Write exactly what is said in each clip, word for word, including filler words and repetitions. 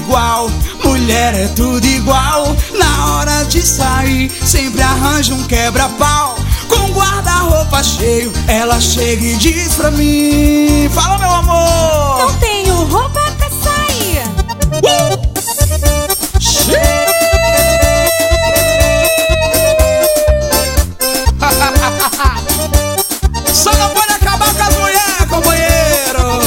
igual, mulher é tudo igual. Na hora de sair, sempre arranja um quebra-pau. Com guarda-roupa cheio, ela chega e diz pra mim: fala, meu amor, não tenho roupa pra sair. uh! Só não pode acabar com as mulheres, companheiro.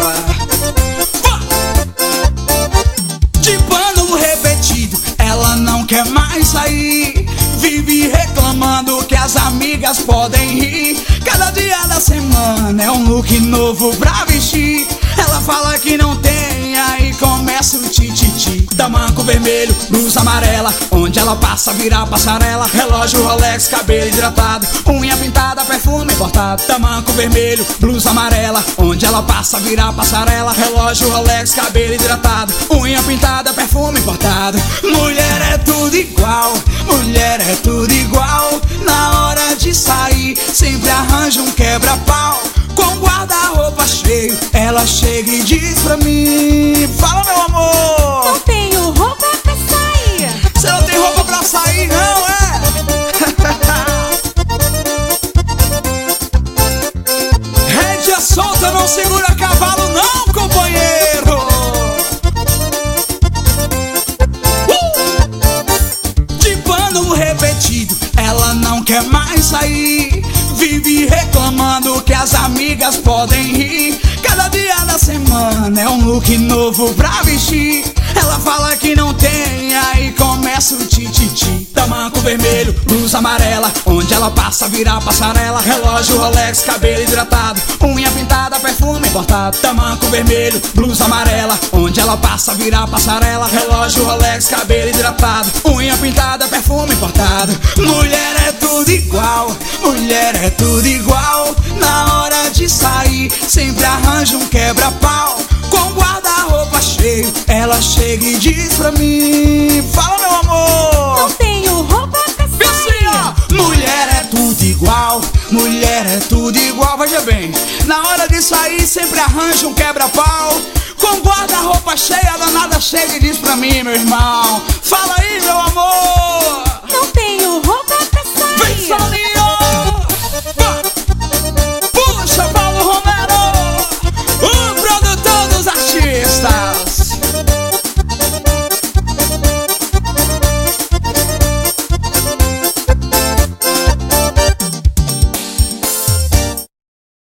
De pano repetido, ela não quer mais sair. Vive reclamando que as amigas podem rir. Cada dia da semana é um look novo pra vestir. Ela fala que não tem, aí começa o tititi. Tamanco vermelho, blusa amarela, onde ela passa vira passarela. Relógio Rolex, cabelo hidratado, unha pintada, perfume importado. Tamanco vermelho, blusa amarela, onde ela passa vira passarela. Relógio Rolex, cabelo hidratado, unha pintada, perfume importado. Mulher é tudo igual, mulher é tudo igual. Na hora de sair, sempre arranja um quebra-pau. Com guarda-roupa cheio, ela chega e diz pra mim: fala, meu amor, não tenho roupa pra sair. você não tem roupa pra sair, não é? Rédea solta, não segura cavalo, não, companheiro. uh! De pano repetido, ela não quer mais sair. Vive reclamando que as amigas podem rir. Cada dia da semana é um look novo pra vestir. Ela fala que não tem, aí começa o tititi. Tamanco vermelho, blusa amarela, onde ela passa vira passarela. Relógio Rolex, cabelo hidratado, unha pintada, perfume importado. Tamanco vermelho, blusa amarela, onde ela passa vira passarela. Relógio Rolex, cabelo hidratado, unha pintada, perfume importado. Mulher é tudo igual, mulher é tudo igual. Na hora de sair, sempre arranja um quebra-pau. Com guarda-roupa cheio, ela chega e diz pra mim: fala, meu amor, não tenho roupa pra sair. assim, ó. Mulher é tudo igual, mulher é tudo igual. Veja bem, na hora de sair sempre arranja um quebra-pau. Com guarda-roupa cheia, a danada chega e diz pra mim: meu irmão, fala aí, meu amor, não tenho roupa pra sair. vem só